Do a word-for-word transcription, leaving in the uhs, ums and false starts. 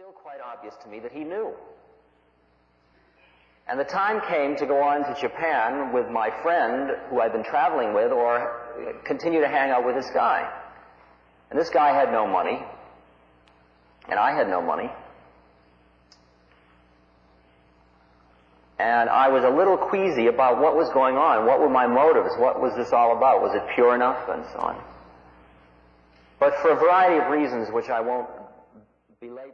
still quite obvious to me that he knew. And the time came to go on to Japan with my friend who I'd been traveling with, or continue to hang out with this guy. And this guy had no money, and I had no money. And I was a little queasy about what was going on. What were my motives? What was this all about? Was it pure enough? And so on. But for a variety of reasons, which I won't belabor.